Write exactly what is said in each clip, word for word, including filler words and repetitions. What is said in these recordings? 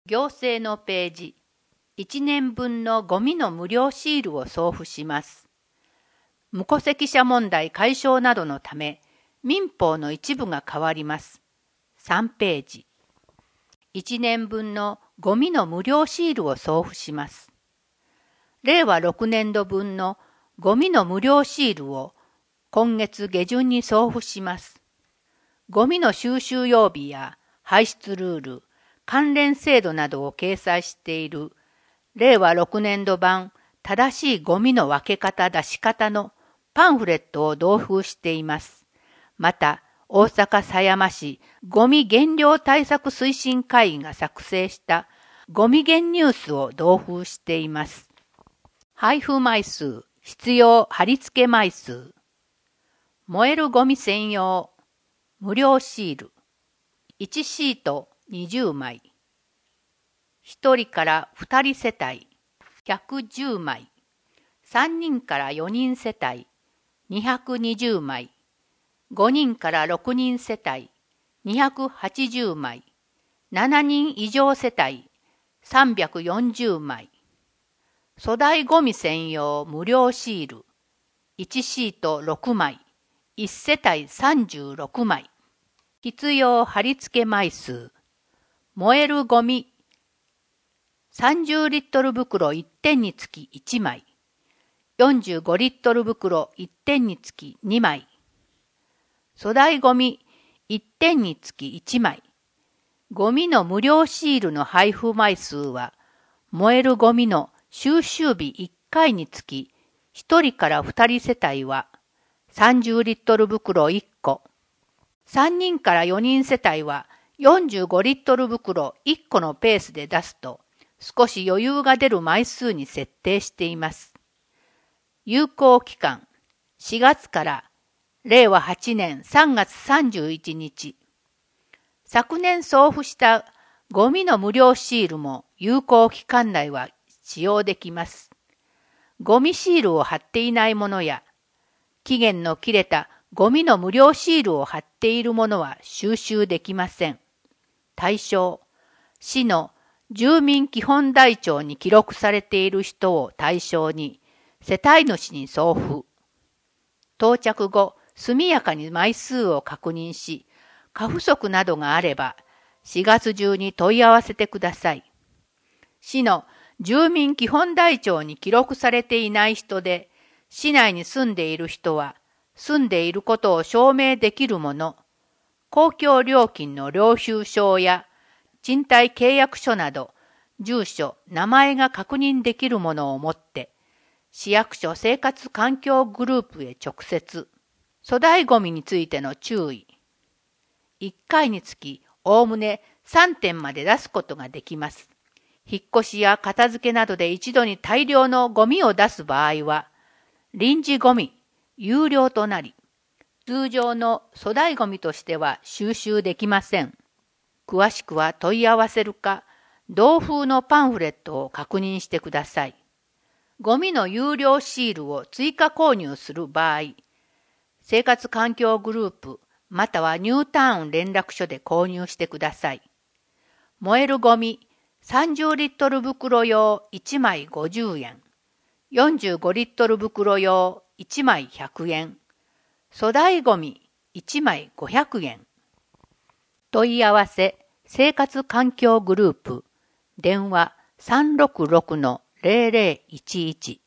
行政のページ、いちねんぶんのゴミの無料シールを送付します。無戸籍者問題解消などのため、民法の一部が変わります。さんページ。いちねんぶんのゴミの無料シールを送付します。れいわろくねんどぶんのゴミの無料シールを今月下旬に送付します。ゴミの収集曜日や排出ルール、関連制度などを掲載しているれいわろくねんど版正しいゴミの分け方出し方のパンフレットを同封しています。また、大阪狭山市ゴミ減量対策推進会議が作成したゴミ減ニュースを同封しています。配布枚数、必要貼り付け枚数、燃えるゴミ専用、無料シール、いちシートにじゅうまい、ひとりからふたり世帯ひゃくじゅうまい、さんにんからよにん世帯にひゃくにじゅうまい、ごにんからろくにん世帯にひゃくはちじゅうまい、しちにん以上世帯さんびゃくよんじゅうまい、粗大ゴミ専用無料シールいちシートろくまい、いち世帯さんじゅうろくまい、必要貼り付け枚数、燃えるゴミさんじゅうリットル袋いってんにつきいちまい、よんじゅうごリットル袋いってんにつきにまい、粗大ゴミいってんにつきいちまい、ゴミの無料シールの配布枚数は、燃えるゴミの収集日いっかいにつきひとりからふたり世帯はさんじゅうリットル袋いっこ、さんにんからよにん世帯はよんじゅうごリットル袋いっこのペースで出すと少し余裕が出る枚数に設定しています。有効期間しがつかられいわはちねんさんがつさんじゅういちにち。昨年送付したゴミの無料シールも有効期間内は使用できます。ゴミシールを貼っていないものや、期限の切れたゴミの無料シールを貼っているものは収集できません。対象、市の住民基本台帳に記録されている人を対象に、世帯主に送付。到着後、速やかに枚数を確認し、過不足などがあれば、しがつ中に問い合わせてください。市の住民基本台帳に記録されていない人で、市内に住んでいる人は、住んでいることを証明できるもの、公共料金の領収書や賃貸契約書など、住所、名前が確認できるものを持って、市役所生活環境グループへ直接、粗大ゴミについての注意。いっかいにつき、おおむねさんてんまで出すことができます。引っ越しや片付けなどで一度に大量のゴミを出す場合は、臨時ゴミ、有料となり、通常の粗大ゴミとしては収集できません。詳しくは問い合わせるか、同封のパンフレットを確認してください。ゴミの有料シールを追加購入する場合、生活環境グループまたはニュータウン連絡所で購入してください。燃えるゴミさんじゅうリットル袋用いちまいごじゅうえん、よんじゅうごリットル袋用いちまいひゃくえん、粗大ゴミいちまいごひゃくえん。問い合わせ生活環境グループ電話 さんろくろくのゼロゼロいちいち。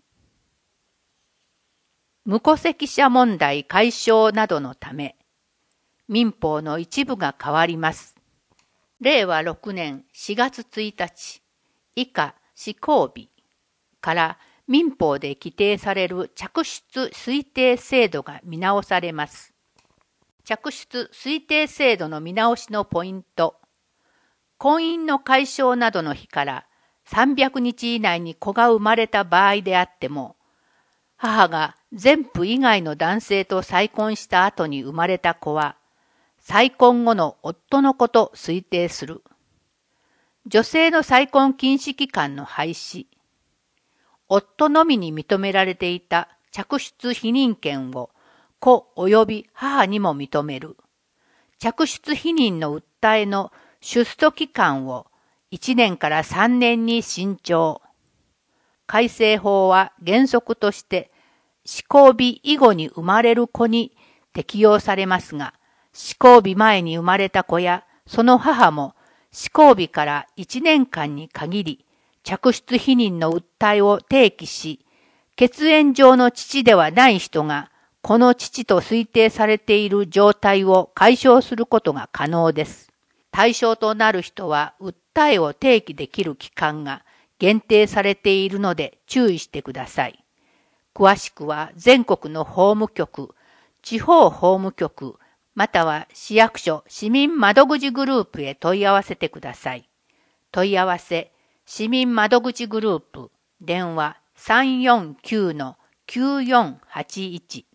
無戸籍者問題解消などのため、民法の一部が変わります。れいわろくねんしがつついたち以下施行日から民法で規定される嫡出推定制度が見直されます。嫡出推定制度の見直しのポイント。婚姻の解消などの日からさんびゃくにち以内に子が生まれた場合であっても、母が前夫以外の男性と再婚した後に生まれた子は、再婚後の夫の子と推定する。女性の再婚禁止期間の廃止。夫のみに認められていた嫡出否認権を子及び母にも認める。嫡出否認の訴えの出訴期間をいちねんからさんねんに新調。改正法は原則として施行日以後に生まれる子に適用されますが、施行日前に生まれた子やその母も施行日からいちねんかんに限り嫡出否認の訴えを提起し、血縁上の父ではない人がこの父と推定されている状態を解消することが可能です。対象となる人は訴えを提起できる期間が限定されているので注意してください。詳しくは全国の法務局、地方法務局、または市役所市民窓口グループへ問い合わせてください。問い合わせ、市民窓口グループ、電話 さんよんきゅうのきゅうよんはちいち。